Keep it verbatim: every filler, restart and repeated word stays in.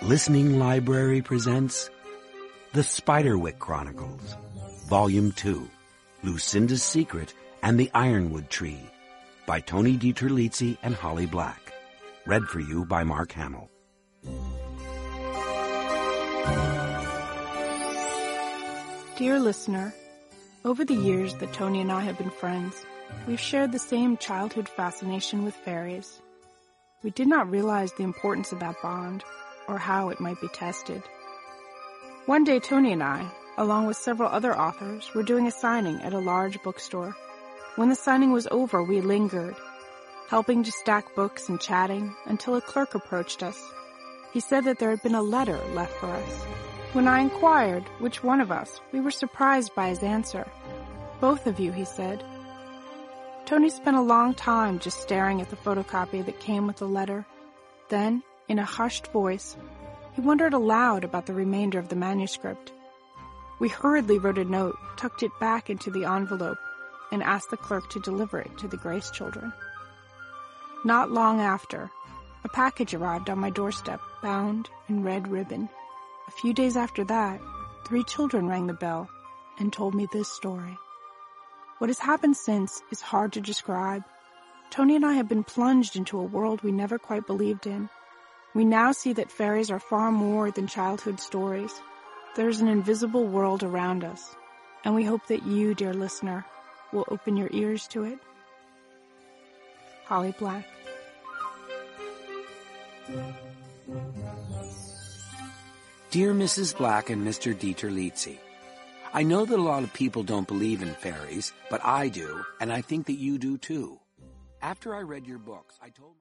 Listening Library presents The Spiderwick Chronicles, Volume two, Lucinda's Secret and the Ironwood Tree, by Tony DiTerlizzi and Holly Black. Read for you by Mark Hamill. Dear listener, over the years that Tony and I have been friends, we've shared the same childhood fascination with fairies. We did not realize the importance of that bond, or how it might be tested. One day Tony and I, along with several other authors, were doing a signing at a large bookstore. When the signing was over, we lingered, helping to stack books and chatting until a clerk approached us. He said that there had been a letter left for us. When I inquired which one of us, we were surprised by his answer. Both of you, he said. Tony spent a long time just staring at the photocopy that came with the letter. Then, in a hushed voice, he wondered aloud about the remainder of the manuscript. We hurriedly wrote a note, tucked it back into the envelope, and asked the clerk to deliver it to the Grace children. Not long after, a package arrived on my doorstep, bound in red ribbon. A few days after that, three children rang the bell and told me this story. What has happened since is hard to describe. Tony and I have been plunged into a world we never quite believed in. We now see that fairies are far more than childhood stories. There's an invisible world around us, and we hope that you, dear listener, will open your ears to it. Holly Black. Dear Missus Black and Mister DiTerlizzi, I know that a lot of people don't believe in fairies, but I do, and I think that you do too. After I read your books, I told